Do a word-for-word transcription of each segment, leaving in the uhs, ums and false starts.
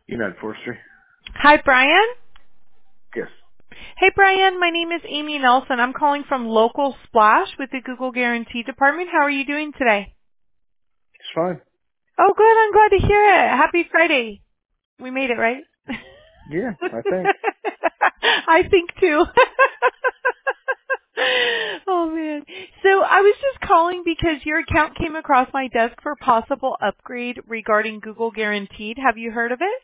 United Forestry. Hi, Brian. Yes. Hey, Brian. My name is Amy Nelson. I'm calling from Local Splash with the Google Guarantee Department. How are you doing today? It's fine. Oh, good. I'm glad to hear it. Happy Friday. We made it, right? Yeah, I think. I think too. Oh man. So I was just calling because your account came across my desk for possible upgrade regarding Google Guaranteed. Have you heard of it?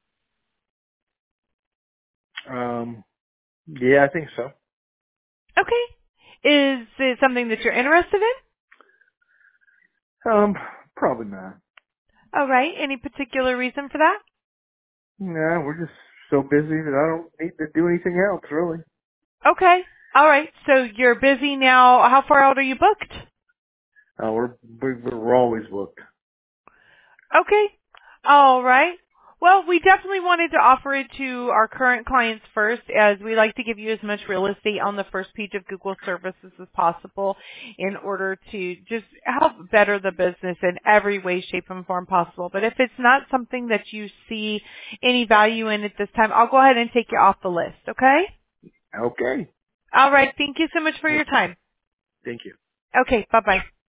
Um, yeah, I think so. Okay. Is it something that you're interested in? Um, probably not. All right. Any particular reason for that? Nah, we're just so busy that I don't need to do anything else, really. Okay. All right. So you're busy now. How far out are you booked? Uh, we're, we're we're always booked. Okay. All right. Well, we definitely wanted to offer it to our current clients first, as we like to give you as much real estate on the first page of Google services as possible in order to just help better the business in every way, shape, and form possible. But if it's not something that you see any value in at this time, I'll go ahead and take you off the list, okay? Okay. All right. Thank you so much for your time. Thank you. Okay. Bye-bye.